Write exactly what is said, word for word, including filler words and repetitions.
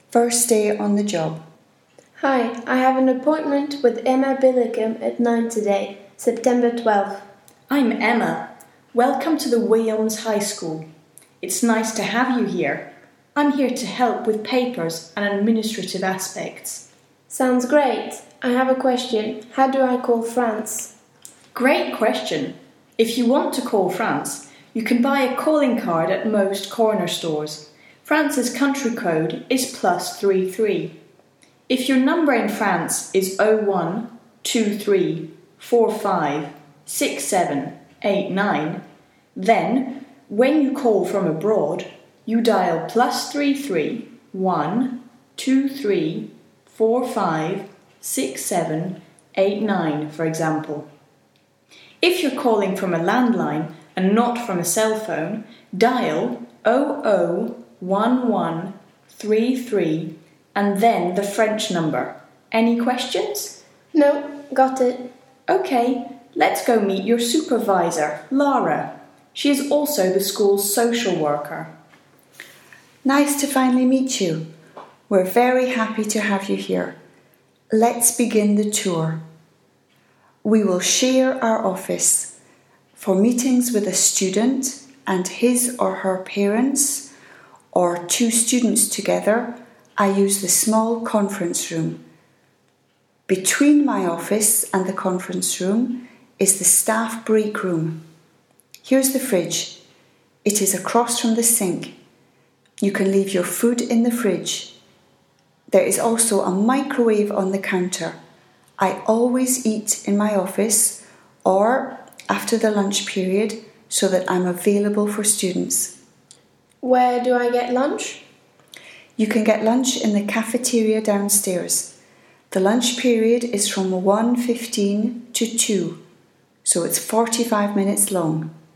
First day on the job. Hi, I have an appointment with Emma Billicum at nine today, September twelfth. I'm Emma. Welcome to the Williams High School. It's nice to have you here. I'm here to help with papers and administrative aspects. Sounds great. I have a question. How do I call France? Great question. If you want to call France, you can buy a calling card at most corner stores. France's country code is plus three three. If your number in France is oh one, two three, four five, six seven, eight nine, then when you call from abroad, you dial plus three three, one, two three, four five, six seven, eight nine, for example. If you're calling from a landline and not from a cell phone, dial oh oh one one three three and then the French number. Any questions? No, got it. Okay, let's go meet your supervisor, Lara. She is also the school's social worker. Nice to finally meet you. We're very happy to have you here. Let's begin the tour. We will share our office. For meetings with a student and his or her parents, or two students together, I use the small conference room. Between my office and the conference room is the staff break room. Here's the fridge. It is across from the sink. You can leave your food in the fridge. There is also a microwave on the counter. I always eat in my office or after the lunch period so that I'm available for students. Where do I get lunch? You can get lunch in the cafeteria downstairs. The lunch period is from one fifteen to two, so it's forty-five minutes long.